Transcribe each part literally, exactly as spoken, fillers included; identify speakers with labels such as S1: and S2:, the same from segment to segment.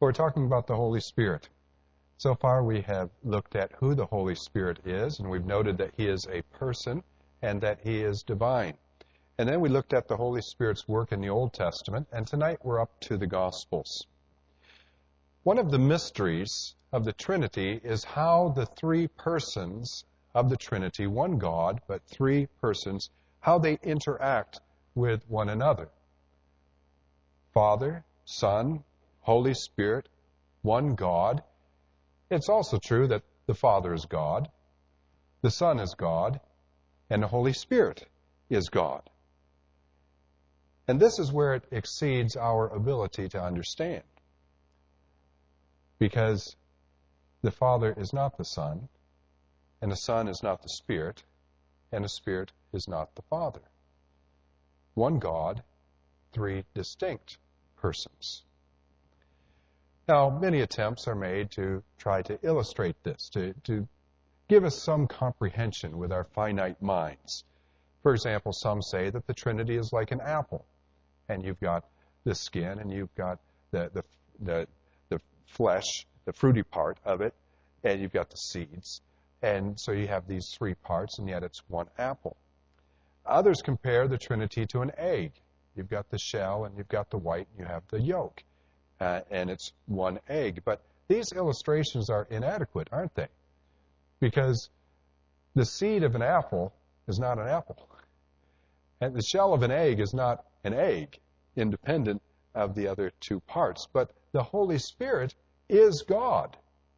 S1: We're talking about the Holy Spirit. So far we have looked at who the Holy Spirit is, and we've noted that He is a person and that He is divine. And then we looked at the Holy Spirit's work in the Old Testament, and tonight we're up to the Gospels. One of the mysteries of the Trinity is how the three persons of the Trinity, one God, but three persons, how they interact with one another. Father, Son, Holy Spirit, one God. It's also true that the Father is God, the Son is God, and the Holy Spirit is God. And this is where it exceeds our ability to understand. Because the Father is not the Son, and the Son is not the Spirit, and the Spirit is not the Father. One God, three distinct persons. Now, many attempts are made to try to illustrate this, to, to give us some comprehension with our finite minds. For example, some say that the Trinity is like an apple, and you've got the skin, and you've got the, the, the, the flesh, the fruity part of it, and you've got the seeds. And so you have these three parts, and yet it's one apple. Others compare the Trinity to an egg. You've got the shell, and you've got the white, and you have the yolk. Uh, and it's one egg. But these illustrations are inadequate, aren't they? Because the seed of an apple is not an apple. And the shell of an egg is not an egg, independent of the other two parts. But the Holy Spirit is God.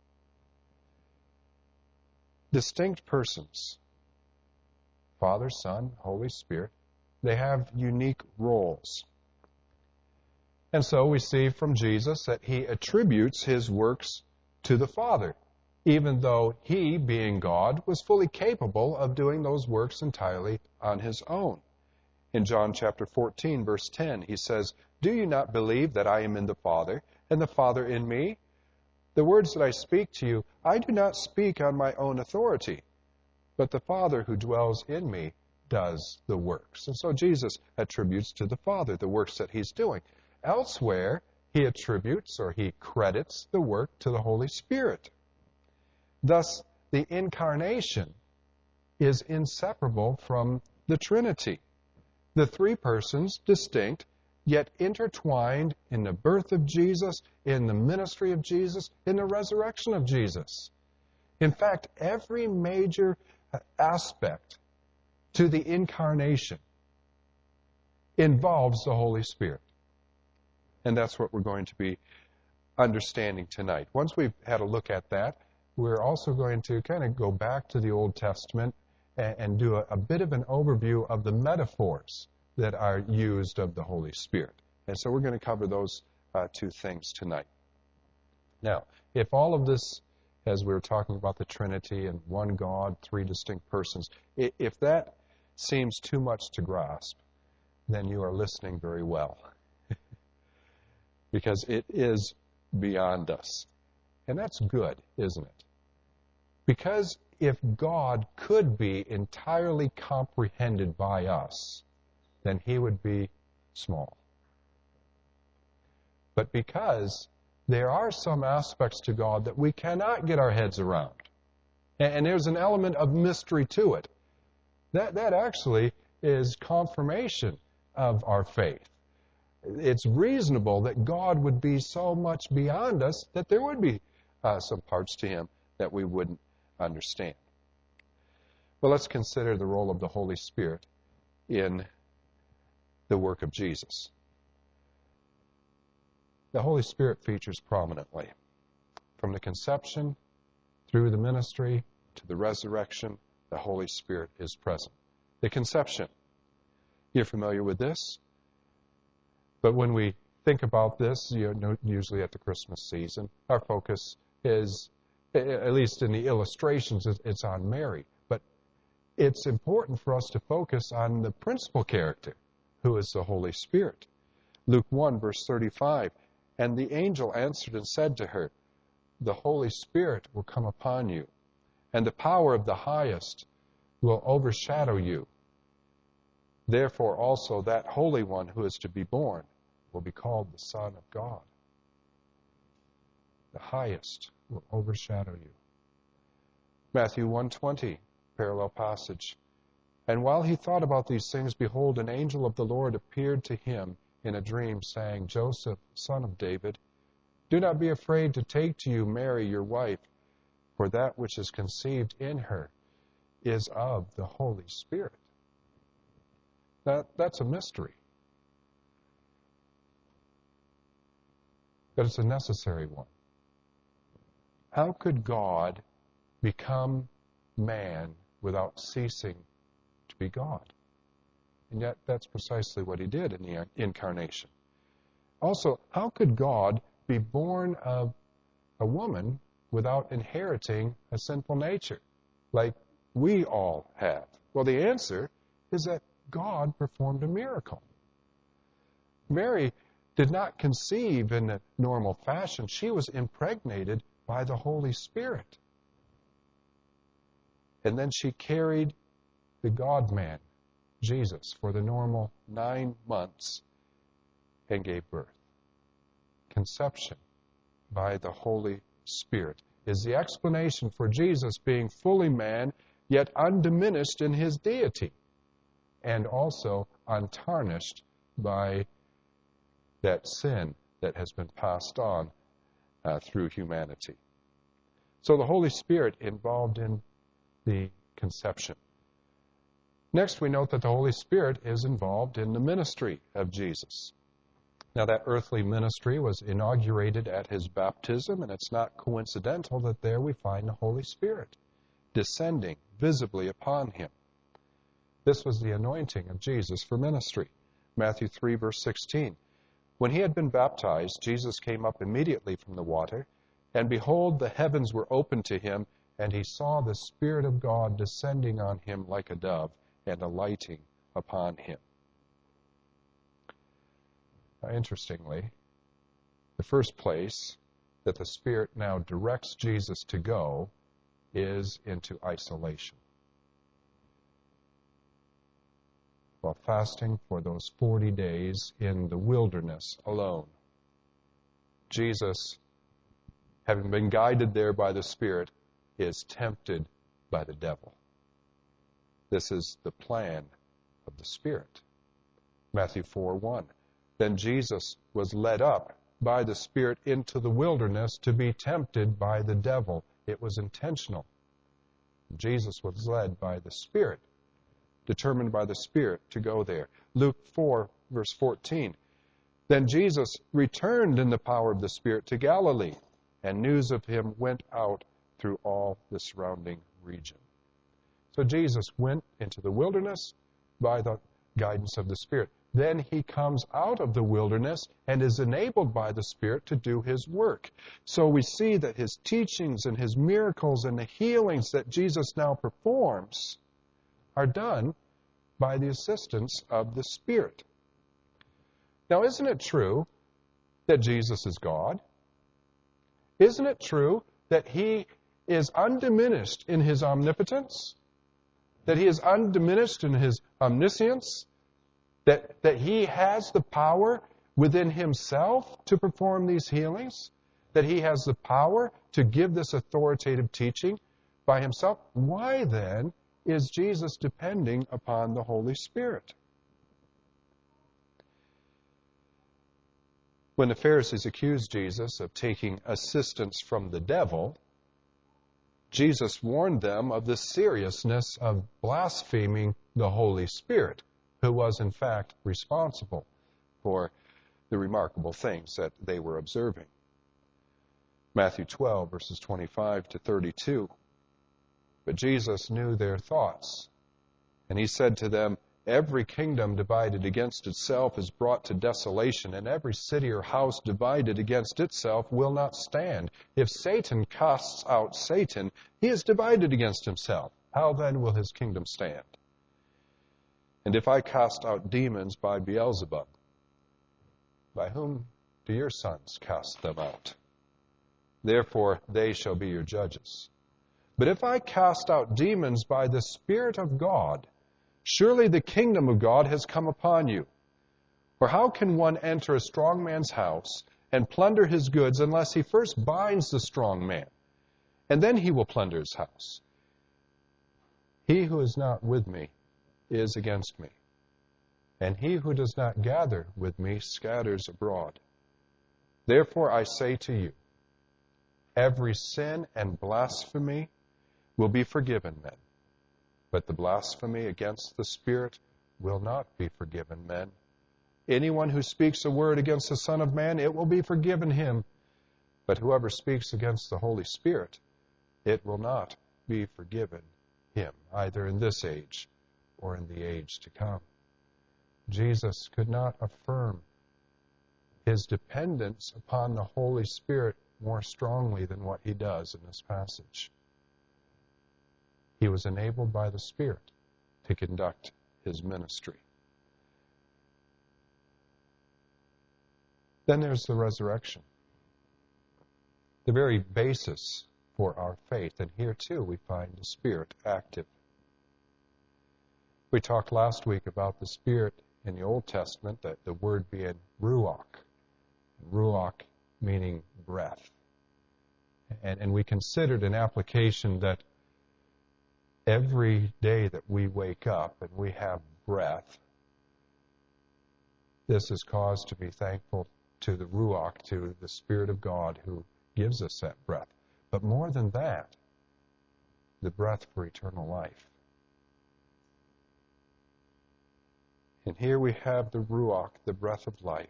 S1: Distinct persons. Father, Son, Holy Spirit. They have unique roles. And so we see from Jesus that He attributes His works to the Father, even though He, being God, was fully capable of doing those works entirely on His own. In John chapter fourteen, verse ten, He says, "Do you not believe that I am in the Father, and the Father in me? The words that I speak to you, I do not speak on my own authority, but the Father who dwells in me does the works." And so Jesus attributes to the Father the works that He's doing. Elsewhere, He attributes or He credits the work to the Holy Spirit. Thus, the incarnation is inseparable from the Trinity. The three persons, distinct, yet intertwined in the birth of Jesus, in the ministry of Jesus, in the resurrection of Jesus. In fact, every major aspect to the incarnation involves the Holy Spirit. And that's what we're going to be understanding tonight. Once we've had a look at that, we're also going to kind of go back to the Old Testament and, and do a, a bit of an overview of the metaphors that are used of the Holy Spirit. And so we're going to cover those uh, two things tonight. Now, if all of this, as we were talking about the Trinity and one God, three distinct persons, if that seems too much to grasp, then you are listening very well. Because it is beyond us. And that's good, isn't it? Because if God could be entirely comprehended by us, then He would be small. But because there are some aspects to God that we cannot get our heads around, and there's an element of mystery to it, that, that actually is confirmation of our faith. It's reasonable that God would be so much beyond us that there would be uh, some parts to Him that we wouldn't understand. Well, let's consider the role of the Holy Spirit in the work of Jesus. The Holy Spirit features prominently. From the conception through the ministry to the resurrection, the Holy Spirit is present. The conception. You're familiar with this? But when we think about this, you know, usually at the Christmas season, our focus is, at least in the illustrations, it's on Mary. But it's important for us to focus on the principal character, who is the Holy Spirit. Luke one, verse thirty-five, "And the angel answered and said to her, The Holy Spirit will come upon you, and the power of the highest will overshadow you. Therefore also that Holy One who is to be born will be called the Son of God." the highest, will overshadow you. Matthew one twenty, parallel passage. And while he thought about these things, behold, an angel of the Lord appeared to him in a dream, saying, Joseph, son of David, do not be afraid to take to you Mary, your wife, for that which is conceived in her is of the Holy Spirit. Now, that's a mystery. But it's a necessary one. How could God become man without ceasing to be God? And yet, that's precisely what he did in the incarnation. Also, how could God be born of a woman without inheriting a sinful nature, like we all have? Well, the answer is that God performed a miracle. Mary did not conceive in a normal fashion. She was impregnated by the Holy Spirit. And then she carried the God-man, Jesus, for the normal nine months and gave birth. Conception by the Holy Spirit is the explanation for Jesus being fully man, yet undiminished in his deity, and also untarnished by that sin that has been passed on uh, through humanity. So the Holy Spirit involved in the conception. Next, we note that the Holy Spirit is involved in the ministry of Jesus. Now, that earthly ministry was inaugurated at his baptism, and it's not coincidental that there we find the Holy Spirit descending visibly upon him. This was the anointing of Jesus for ministry. Matthew three, verse sixteen. When he had been baptized, Jesus came up immediately from the water, and behold, the heavens were opened to him, and he saw the Spirit of God descending on him like a dove and alighting upon him. Now, interestingly, the first place that the Spirit now directs Jesus to go is into isolation. While fasting for those forty days in the wilderness alone, Jesus, having been guided there by the Spirit, is tempted by the devil. This is the plan of the Spirit. Matthew four one. Then Jesus was led up by the Spirit into the wilderness to be tempted by the devil. It was intentional. Jesus was led by the Spirit, determined by the Spirit to go there. Luke four, verse fourteen. Then Jesus returned in the power of the Spirit to Galilee, and news of him went out through all the surrounding region. So Jesus went into the wilderness by the guidance of the Spirit. Then he comes out of the wilderness and is enabled by the Spirit to do his work. So we see that his teachings and his miracles and the healings that Jesus now performs are done by the assistance of the Spirit. Now, isn't it true that Jesus is God? Isn't it true that he is undiminished in his omnipotence? That he is undiminished in his omniscience? That, that he has the power within himself to perform these healings? That he has the power to give this authoritative teaching by himself? Why then is Jesus depending upon the Holy Spirit? When the Pharisees accused Jesus of taking assistance from the devil, Jesus warned them of the seriousness of blaspheming the Holy Spirit, who was in fact responsible for the remarkable things that they were observing. Matthew twelve, verses twenty-five to thirty-two. But Jesus knew their thoughts, and he said to them, every kingdom divided against itself is brought to desolation, and every city or house divided against itself will not stand. If Satan casts out Satan, he is divided against himself. How then will his kingdom stand? And if I cast out demons by Beelzebub, by whom do your sons cast them out? Therefore they shall be your judges. But if I cast out demons by the Spirit of God, surely the kingdom of God has come upon you. For how can one enter a strong man's house and plunder his goods unless he first binds the strong man, and then he will plunder his house. He who is not with me is against me, and he who does not gather with me scatters abroad. Therefore I say to you, every sin and blasphemy will be forgiven men, but the blasphemy against the Spirit will not be forgiven men. Anyone who speaks a word against the Son of Man, it will be forgiven him. But whoever speaks against the Holy Spirit, it will not be forgiven him, either in this age or in the age to come. Jesus could not affirm his dependence upon the Holy Spirit more strongly than what he does in this passage. He was enabled by the Spirit to conduct his ministry. Then there's the resurrection, the very basis for our faith. And here, too, we find the Spirit active. We talked last week about the Spirit in the Old Testament, that the word being ruach, ruach meaning breath. And, and we considered an application that every day that we wake up and we have breath, this is cause to be thankful to the Ruach, to the Spirit of God who gives us that breath. But more than that, the breath for eternal life. And here we have the Ruach, the breath of life.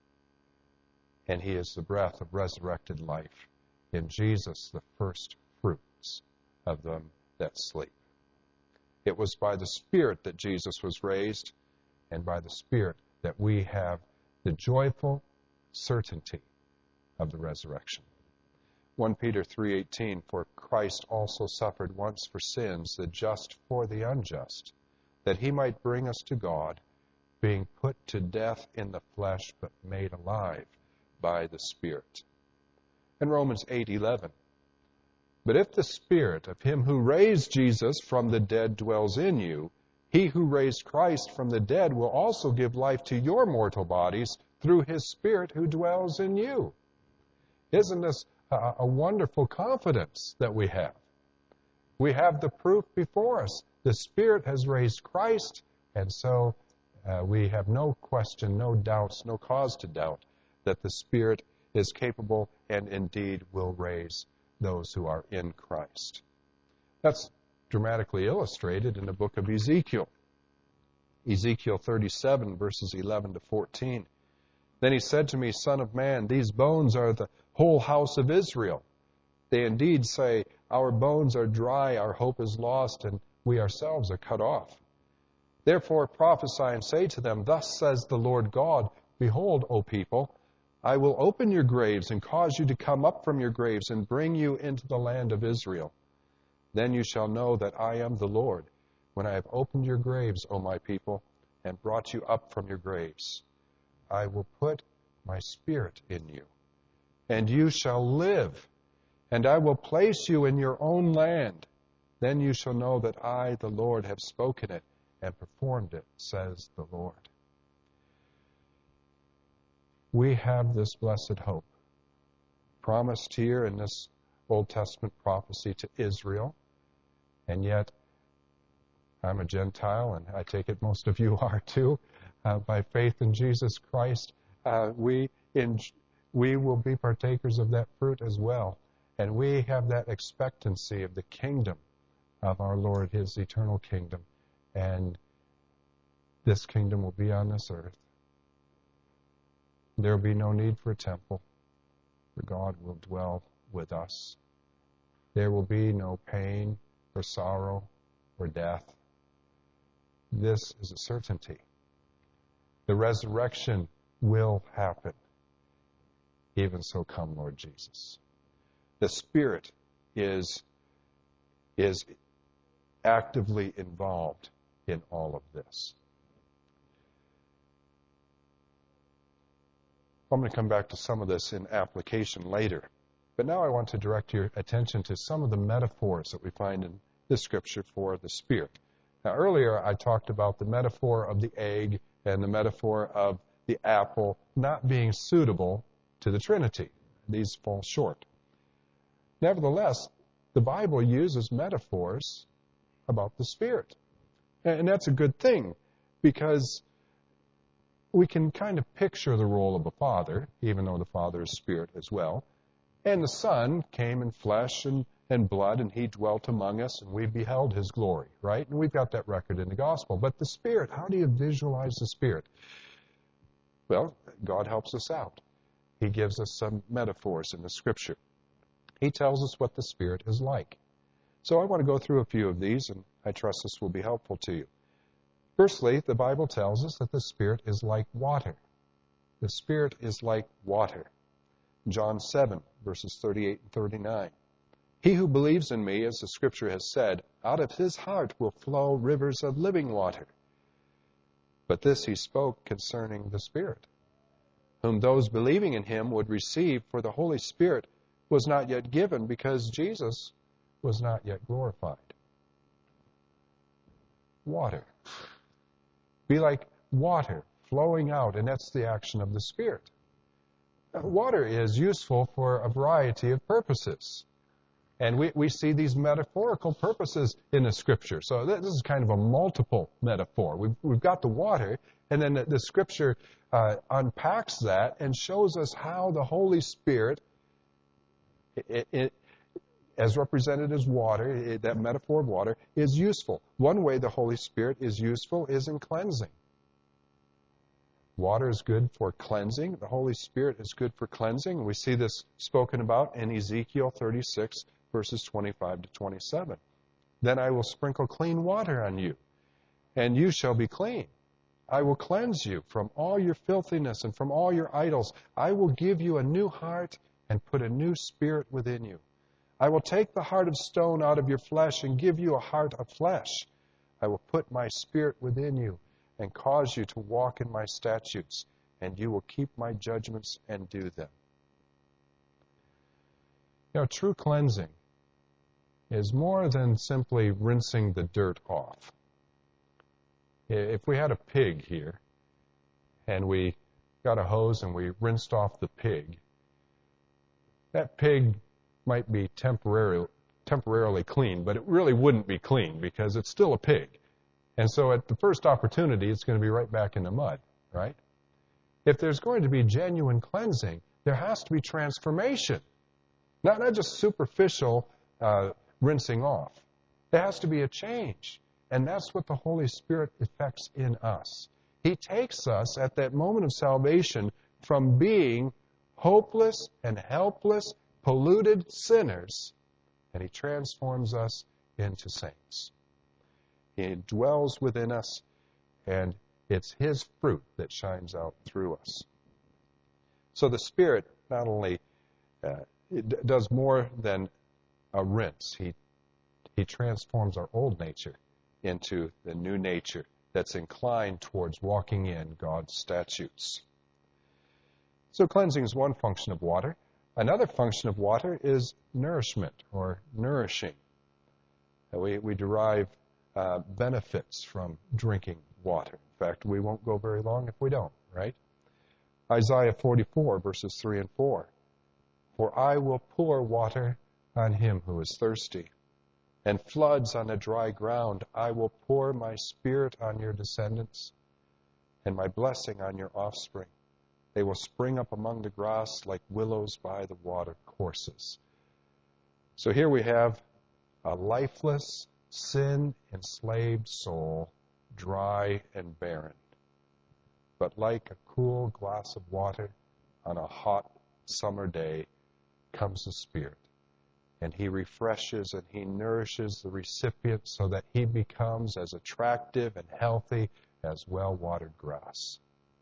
S1: And he is the breath of resurrected life. In Jesus, the first fruits of them that sleep. It was by the Spirit that Jesus was raised, and by the Spirit that we have the joyful certainty of the resurrection. First Peter three eighteen, for Christ also suffered once for sins, the just for the unjust, that he might bring us to God, being put to death in the flesh, but made alive by the Spirit. And Romans eight eleven, but if the Spirit of him who raised Jesus from the dead dwells in you, he who raised Christ from the dead will also give life to your mortal bodies through his Spirit who dwells in you. Isn't this a, a wonderful confidence that we have? We have the proof before us. The Spirit has raised Christ, and so uh, we have no question, no doubts, no cause to doubt that the Spirit is capable and indeed will raise those who are in Christ. That's dramatically illustrated in the book of Ezekiel. Ezekiel thirty-seven, verses eleven to fourteen. Then he said to me, Son of man, these bones are the whole house of Israel. They indeed say, our bones are dry, our hope is lost, and we ourselves are cut off. Therefore prophesy and say to them, thus says the Lord God, behold, O people, I will open your graves and cause you to come up from your graves and bring you into the land of Israel. Then you shall know that I am the Lord, when I have opened your graves, O my people, and brought you up from your graves. I will put my Spirit in you, and you shall live, and I will place you in your own land. Then you shall know that I, the Lord, have spoken it and performed it, says the Lord. We have this blessed hope promised here in this Old Testament prophecy to Israel, and yet I'm a Gentile, and I take it most of you are too. Uh, by faith in Jesus Christ, uh, we in, we will be partakers of that fruit as well. And we have that expectancy of the kingdom of our Lord, his eternal kingdom. And this kingdom will be on this earth. There will be no need for a temple, for God will dwell with us. There will be no pain or sorrow or death. This is a certainty. The resurrection will happen. Even so come, Lord Jesus. The Spirit is, is actively involved in all of this. I'm going to come back to some of this in application later. But now I want to direct your attention to some of the metaphors that we find in the Scripture for the Spirit. Now, earlier I talked about the metaphor of the egg and the metaphor of the apple not being suitable to the Trinity. These fall short. Nevertheless, the Bible uses metaphors about the Spirit. And that's a good thing, because we can kind of picture the role of a father, even though the Father is Spirit as well. And the Son came in flesh and, and blood, and He dwelt among us, and we beheld His glory, right? And we've got that record in the Gospel. But the Spirit, how do you visualize the Spirit? Well, God helps us out. He gives us some metaphors in the Scripture. He tells us what the Spirit is like. So I want to go through a few of these, and I trust this will be helpful to you. Firstly, the Bible tells us that the Spirit is like water. The Spirit is like water. John seven, verses thirty-eight and thirty-nine. He who believes in me, as the Scripture has said, out of his heart will flow rivers of living water. But this he spoke concerning the Spirit, whom those believing in him would receive, for the Holy Spirit was not yet given, because Jesus was not yet glorified. Water. Be like water flowing out, and that's the action of the Spirit. Water is useful for a variety of purposes. And we, we see these metaphorical purposes in the Scripture. So this is kind of a multiple metaphor. We've, we've got the water, and then the, the Scripture uh, unpacks that and shows us how the Holy Spirit, it, it, as represented as water, it, that metaphor of water, is useful. One way the Holy Spirit is useful is in cleansing. Water is good for cleansing. The Holy Spirit is good for cleansing. We see this spoken about in Ezekiel thirty-six, verses twenty-five to twenty-seven. Then I will sprinkle clean water on you, and you shall be clean. I will cleanse you from all your filthiness and from all your idols. I will give you a new heart and put a new spirit within you. I will take the heart of stone out of your flesh and give you a heart of flesh. I will put my spirit within you and cause you to walk in my statutes, and you will keep my judgments and do them. You know, true cleansing is more than simply rinsing the dirt off. If we had a pig here, and we got a hose and we rinsed off the pig, that pig might be temporarily, temporarily clean, but it really wouldn't be clean because it's still a pig. And so at the first opportunity, it's going to be right back in the mud, right? If there's going to be genuine cleansing, there has to be transformation. Not, not just superficial uh, rinsing off. There has to be a change. And that's what the Holy Spirit effects in us. He takes us at that moment of salvation from being hopeless and helpless, polluted sinners, and He transforms us into saints. He dwells within us, and it's His fruit that shines out through us. So the Spirit not only uh, it does more than a rinse. He, he transforms our old nature into the new nature that's inclined towards walking in God's statutes. So cleansing is one function of water. Another function of water is nourishment or nourishing. We, we derive uh, benefits from drinking water. In fact, we won't go very long if we don't, right? Isaiah forty-four, verses three and four. For I will pour water on him who is thirsty, and floods on the dry ground. I will pour my spirit on your descendants, and my blessing on your offspring. They will spring up among the grass like willows by the water courses. So here we have a lifeless, sin-enslaved soul, dry and barren. But like a cool glass of water on a hot summer day comes the Spirit. And He refreshes and He nourishes the recipient so that he becomes as attractive and healthy as well-watered grass.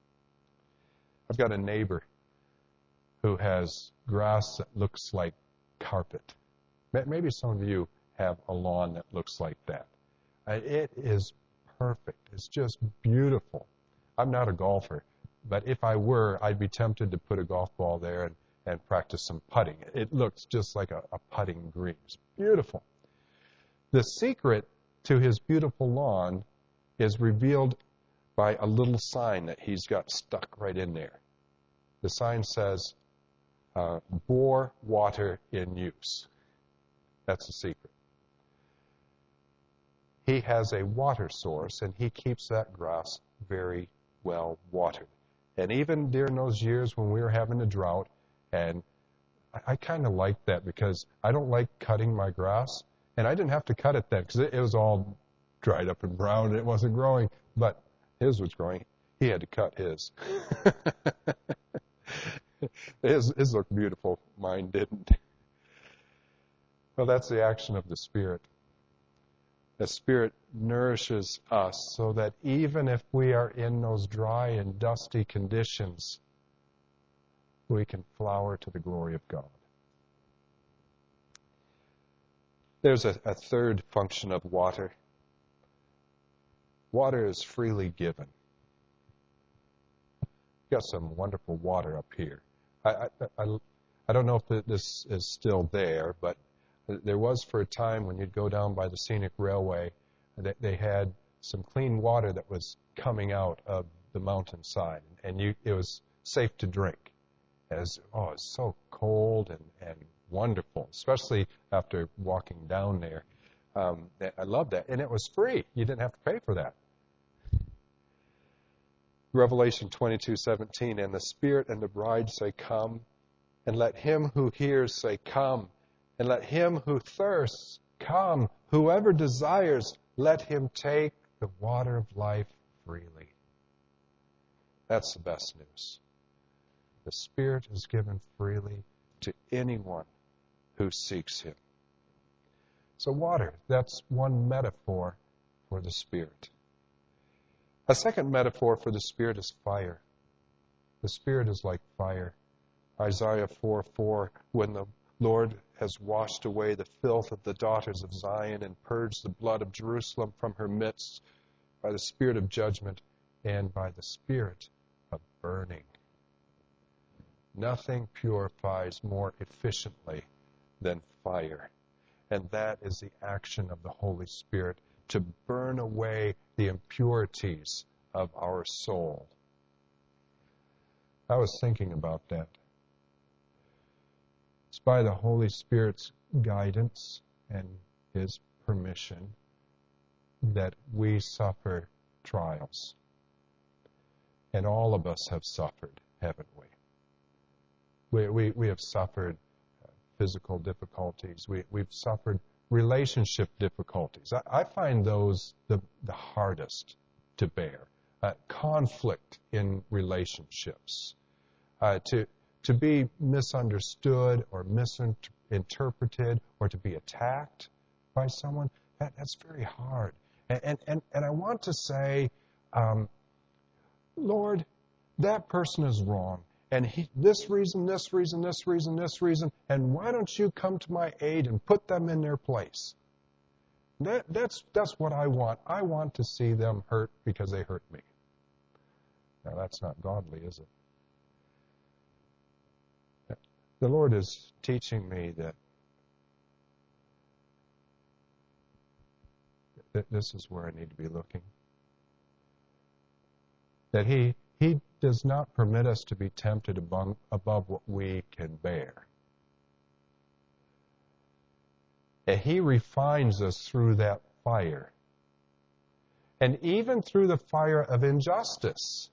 S1: I've got a neighbor who has grass that looks like carpet. Maybe some of you have a lawn that looks like that. It is perfect. It's just beautiful. I'm not a golfer, but if I were, I'd be tempted to put a golf ball there and, and practice some putting. It looks just like a, a putting green. It's beautiful. The secret to his beautiful lawn is revealed by a little sign that he's got stuck right in there. The sign says, uh, bore water in use. That's the secret. He has a water source, and he keeps that grass very well watered. And even during those years when we were having a drought, and I, I kind of liked that because I don't like cutting my grass, and I didn't have to cut it then because it, it was all dried up and brown and it wasn't growing, but his was growing. He had to cut his. his, his looked beautiful. Mine didn't. Well, that's the action of the Spirit. The Spirit nourishes us so that even if we are in those dry and dusty conditions, we can flower to the glory of God. There's a, a third function of water. Water is freely given. We've got some wonderful water up here. I, I, I, I don't know if this is still there, but there was for a time when you'd go down by the scenic railway, that they had some clean water that was coming out of the mountainside, and you, it was safe to drink. As oh, it's so cold and, and wonderful, especially after walking down there. Um, I love that, and it was free. You didn't have to pay for that. Revelation twenty-two seventeen, and the Spirit and the bride say, "Come," and let him who hears say, "Come." And let him who thirsts come. Whoever desires, let him take the water of life freely. That's the best news. The Spirit is given freely to anyone who seeks him. So water, that's one metaphor for the Spirit. A second metaphor for the Spirit is fire. The Spirit is like fire. Isaiah four four, when the Lord has washed away the filth of the daughters of Zion and purged the blood of Jerusalem from her midst by the Spirit of judgment and by the Spirit of burning. Nothing purifies more efficiently than fire. And that is the action of the Holy Spirit to burn away the impurities of our soul. I was thinking about that. It's by the Holy Spirit's guidance and His permission that we suffer trials. And all of us have suffered, haven't we? We, we, we have suffered physical difficulties. We, we've suffered relationship difficulties. I, I find those the, the hardest to bear. Uh, conflict in relationships. Uh, to to be misunderstood or misinterpreted or to be attacked by someone, that, that's very hard. And, and, and, and I want to say, um, Lord, that person is wrong. And he, this reason, this reason, this reason, this reason, and why don't you come to my aid and put them in their place? That, that's, that's what I want. I want to see them hurt because they hurt me. Now, that's not godly, is it? The Lord is teaching me that, that this is where I need to be looking. That He He does not permit us to be tempted above, above what we can bear. And He refines us through that fire. And even through the fire of injustice,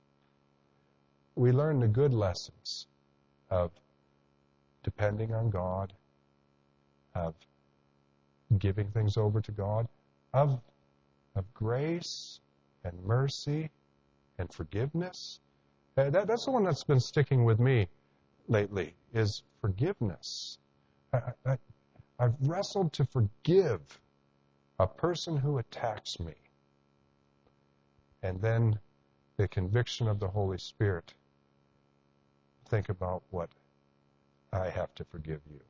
S1: we learn the good lessons of depending on God, of giving things over to God, of, of grace and mercy and forgiveness. Uh, that, that's the one that's been sticking with me lately, is forgiveness. I, I, I've wrestled to forgive a person who attacks me. And then the conviction of the Holy Spirit. Think about what I have to forgive you.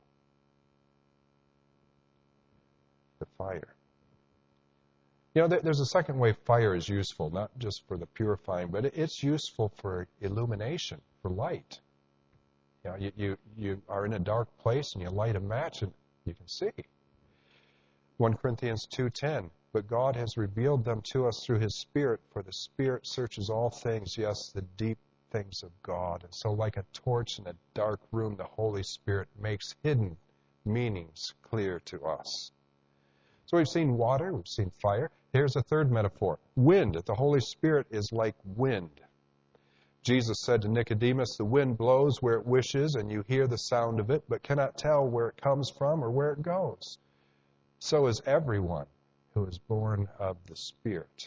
S1: The fire. You know, there's a second way fire is useful, not just for the purifying, but it's useful for illumination, for light. You know, you, you, you are in a dark place and you light a match and you can see. First Corinthians two ten, but God has revealed them to us through His Spirit, for the Spirit searches all things, yes, the deep things of God. And so like a torch in a dark room, the Holy Spirit makes hidden meanings clear to us. So we've seen water, we've seen fire. Here's a third metaphor. Wind. The Holy Spirit is like wind. Jesus said to Nicodemus, the wind blows where it wishes, and you hear the sound of it, but cannot tell where it comes from or where it goes. So is everyone who is born of the Spirit.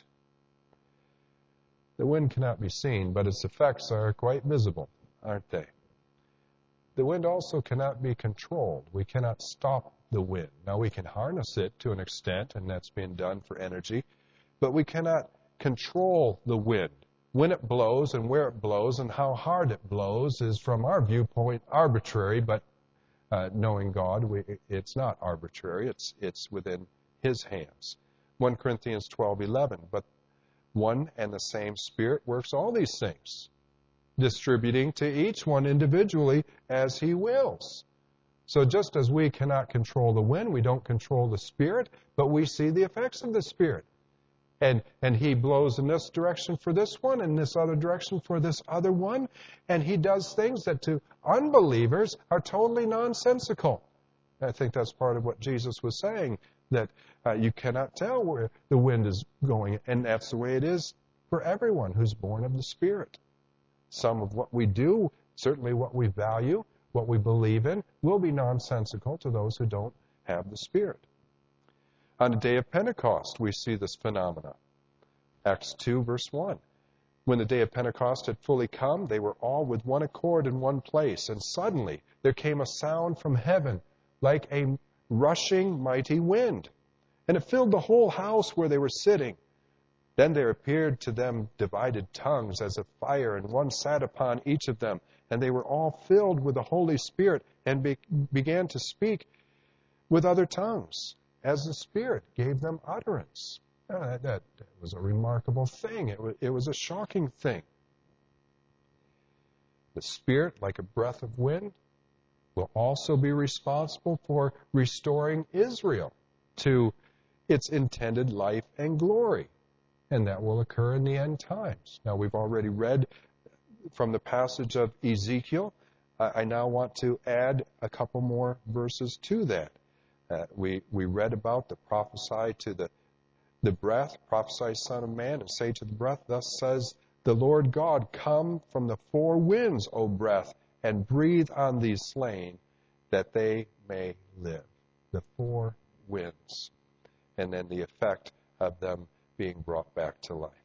S1: The wind cannot be seen, but its effects are quite visible, aren't they? The wind also cannot be controlled. We cannot stop the wind. Now, we can harness it to an extent, and that's being done for energy, but we cannot control the wind. When it blows and where it blows and how hard it blows is, from our viewpoint, arbitrary, but uh, knowing God, we, it's not arbitrary. It's, it's within His hands. First Corinthians twelve eleven, but one and the same Spirit works all these things, distributing to each one individually as He wills. So just as we cannot control the wind, we don't control the Spirit, but we see the effects of the Spirit. And, and He blows in this direction for this one, and this other direction for this other one. And He does things that to unbelievers are totally nonsensical. I think that's part of what Jesus was saying, that uh, you cannot tell where the wind is going. And that's the way it is for everyone who's born of the Spirit. Some of what we do, certainly what we value, what we believe in, will be nonsensical to those who don't have the Spirit. On the day of Pentecost, we see this phenomena. Acts two, verse one. When the day of Pentecost had fully come, they were all with one accord in one place, and suddenly there came a sound from heaven like a rushing mighty wind, and it filled the whole house where they were sitting. Then there appeared to them divided tongues as of fire, and one sat upon each of them, and they were all filled with the Holy Spirit and be- began to speak with other tongues, as the Spirit gave them utterance. Uh, that, that was a remarkable thing. It was, it was a shocking thing. The Spirit, like a breath of wind, will also be responsible for restoring Israel to its intended life and glory. And that will occur in the end times. Now, we've already read from the passage of Ezekiel. Uh, I now want to add a couple more verses to that. Uh, we, we read about the prophesy to the, the breath, prophesy, Son of Man, and say to the breath, thus says the Lord God, come from the four winds, O breath, and breathe on these slain, that they may live. The four winds. And then the effect of them being brought back to life.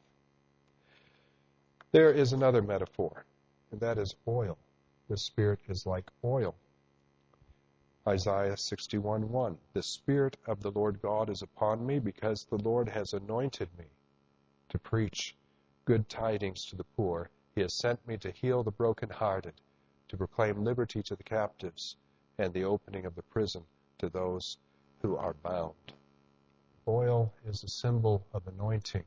S1: There is another metaphor, and that is oil. The Spirit is like oil. Isaiah sixty-one one, the Spirit of the Lord God is upon me, because the Lord has anointed me to preach good tidings to the poor. He has sent me to heal the brokenhearted, to proclaim liberty to the captives, and the opening of the prison to those who are bound. Oil is a symbol of anointing.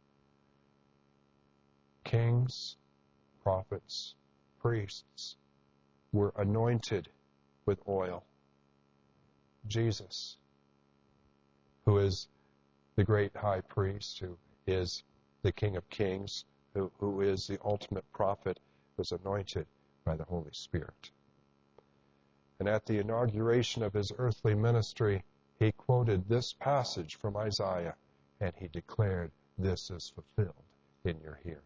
S1: Kings, prophets, priests were anointed with oil. Jesus, who is the great high priest, who is the King of Kings, who, who is the ultimate prophet, was anointed by the Holy Spirit. And at the inauguration of his earthly ministry, he quoted this passage from Isaiah, and he declared, this is fulfilled in your hearing.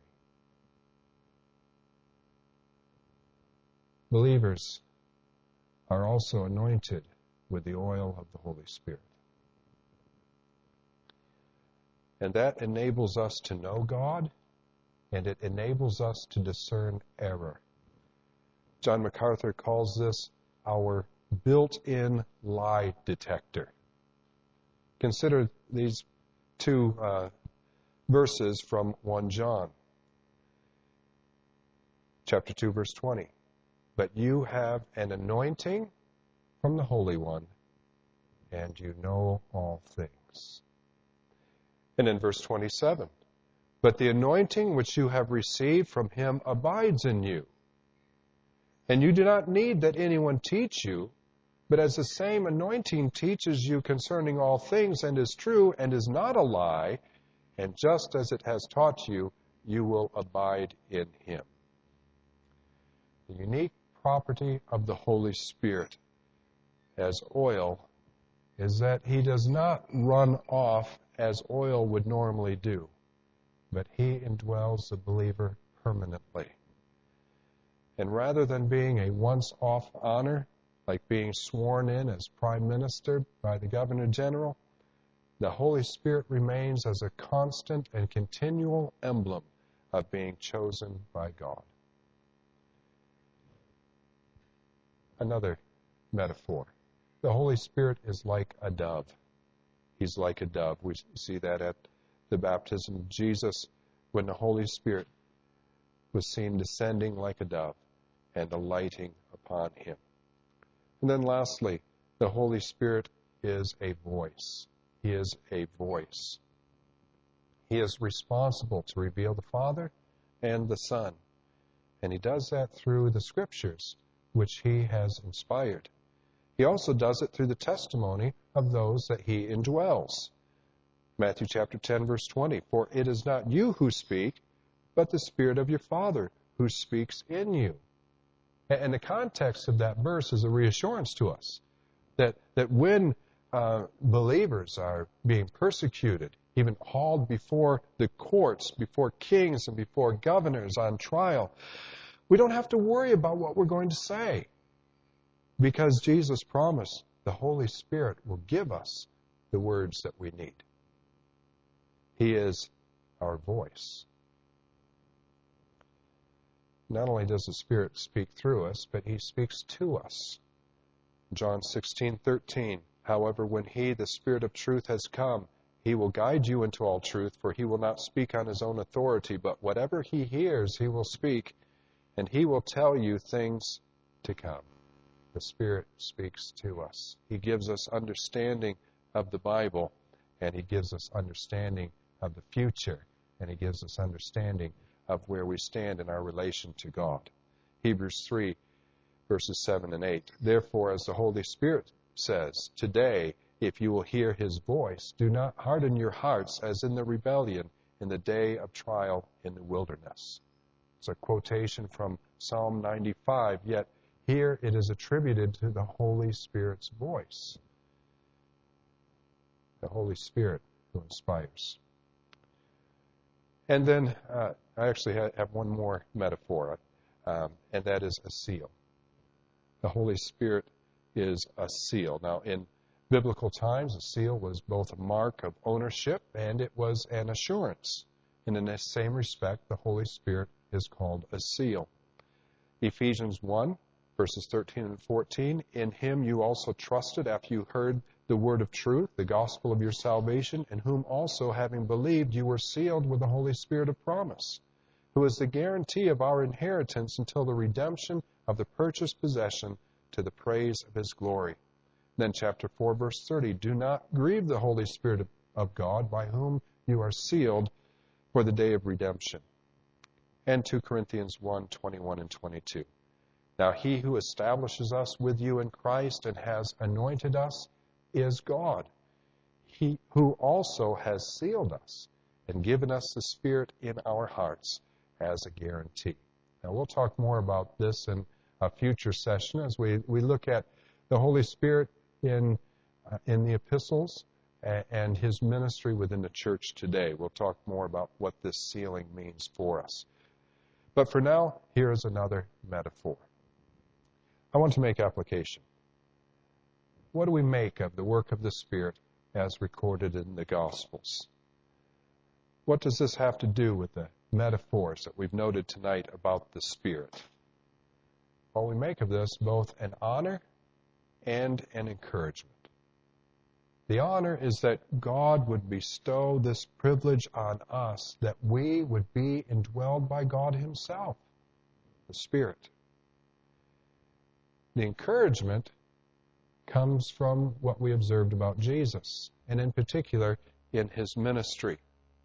S1: Believers are also anointed with the oil of the Holy Spirit. And that enables us to know God, and it enables us to discern error. John MacArthur calls this our built-in lie detector. Consider these two uh, verses from First John. Chapter two, verse twenty. But you have an anointing from the Holy One, and you know all things. And in verse twenty-seven, but the anointing which you have received from him abides in you. And you do not need that anyone teach you, but as the same anointing teaches you concerning all things, and is true, and is not a lie, and just as it has taught you, you will abide in him. The unique property of the Holy Spirit as oil is that he does not run off as oil would normally do, but he indwells the believer permanently. And rather than being a once-off honor, like being sworn in as prime minister by the governor general, the Holy Spirit remains as a constant and continual emblem of being chosen by God. Another metaphor. The Holy Spirit is like a dove. He's like a dove. We see that at the baptism of Jesus when the Holy Spirit was seen descending like a dove and alighting upon him. And then lastly, the Holy Spirit is a voice. He is a voice. He is responsible to reveal the Father and the Son. And he does that through the Scriptures, which he has inspired. He also does it through the testimony of those that he indwells. Matthew chapter ten, verse twenty, "For it is not you who speak, but the Spirit of your Father who speaks in you." And the context of that verse is a reassurance to us that, that when uh, believers are being persecuted, even hauled before the courts, before kings and before governors on trial, we don't have to worry about what we're going to say, because Jesus promised the Holy Spirit will give us the words that we need. He is our voice. Not only does the Spirit speak through us, but he speaks to us. John sixteen thirteen, "However, when he, the Spirit of truth, has come, he will guide you into all truth, for he will not speak on his own authority, but whatever he hears, he will speak, and he will tell you things to come." The Spirit speaks to us. He gives us understanding of the Bible, and he gives us understanding of the future, and he gives us understanding of where we stand in our relation to God. Hebrews three, verses seven and eight. "Therefore, as the Holy Spirit says, today, if you will hear his voice, do not harden your hearts as in the rebellion in the day of trial in the wilderness." It's a quotation from Psalm ninety-five, yet here it is attributed to the Holy Spirit's voice. The Holy Spirit who inspires. And then uh, I actually have one more metaphor, um, and that is a seal. The Holy Spirit is a seal. Now, in biblical times, a seal was both a mark of ownership and it was an assurance. And in the same respect, the Holy Spirit is called a seal. Ephesians one, verses thirteen and fourteen, "In him you also trusted after you heard the word of truth, the gospel of your salvation, in whom also, having believed, you were sealed with the Holy Spirit of promise, who is the guarantee of our inheritance until the redemption of the purchased possession to the praise of his glory." Then chapter four, verse thirty, "Do not grieve the Holy Spirit of God, by whom you are sealed for the day of redemption." And two Corinthians one, twenty-one and twenty-two. "Now he who establishes us with you in Christ and has anointed us is God, he who also has sealed us and given us the Spirit in our hearts as a guarantee." Now we'll talk more about this in a future session as we, we look at the Holy Spirit in, uh, in the epistles and, and his ministry within the church today. We'll talk more about what this sealing means for us. But for now, here is another metaphor. I want to make application. What do we make of the work of the Spirit as recorded in the Gospels? What does this have to do with the metaphors that we've noted tonight about the Spirit? Well, we make of this both an honor and an encouragement. The honor is that God would bestow this privilege on us, that we would be indwelled by God himself, the Spirit. The encouragement comes from what we observed about Jesus, and in particular in his ministry.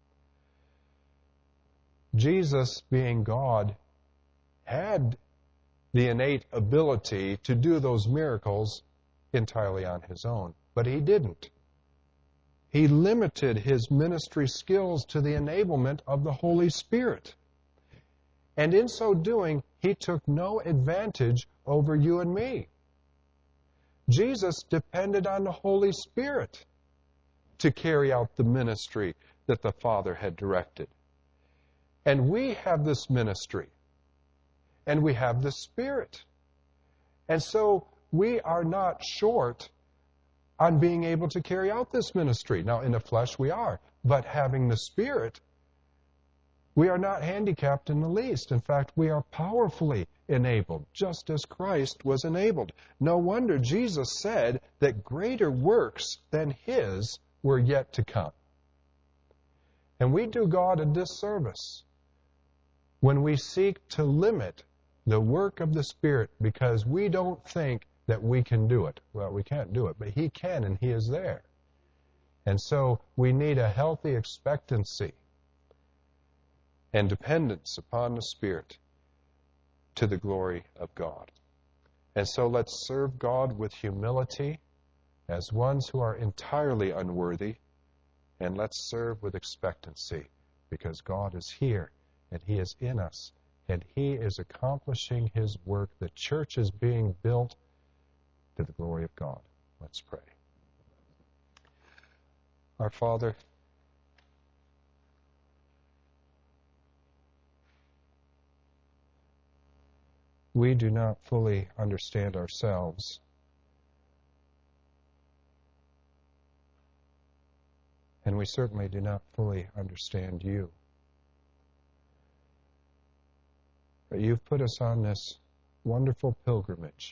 S1: Jesus, being God, had the innate ability to do those miracles entirely on his own, but he didn't. He limited his ministry skills to the enablement of the Holy Spirit. And in so doing, he took no advantage over you and me. Jesus depended on the Holy Spirit to carry out the ministry that the Father had directed. And we have this ministry. And we have the Spirit. And so we are not short on being able to carry out this ministry. Now, in the flesh we are. But having the Spirit, we are not handicapped in the least. In fact, we are powerfully enabled, just as Christ was enabled. No wonder Jesus said that greater works than His were yet to come. And we do God a disservice when we seek to limit the work of the Spirit because we don't think that we can do it. Well, we can't do it, but He can, and He is there. And so we need a healthy expectancy and dependence upon the Spirit to the glory of God. And so let's serve God with humility as ones who are entirely unworthy, and let's serve with expectancy because God is here and He is in us and He is accomplishing His work. The church is being built to the glory of God. Let's pray. Our Father, we do not fully understand ourselves. And we certainly do not fully understand you. But you've put us on this wonderful pilgrimage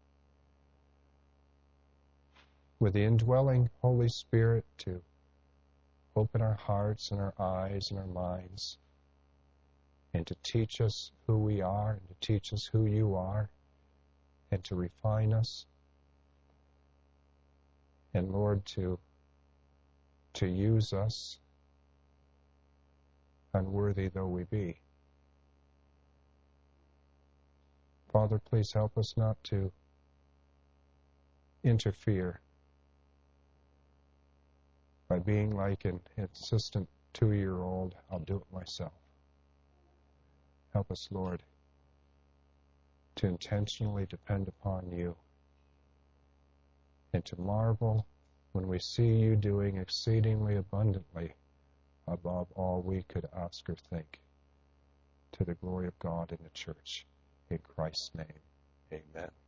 S1: with the indwelling Holy Spirit to open our hearts and our eyes and our minds and to teach us who we are and to teach us who you are and to refine us. And Lord, to to use us, unworthy though we be. Father, please help us not to interfere by being like an insistent two-year-old, I'll do it myself. Help us, Lord, to intentionally depend upon you and to marvel when we see you doing exceedingly abundantly above all we could ask or think, to the glory of God in the church. In Christ's name, amen.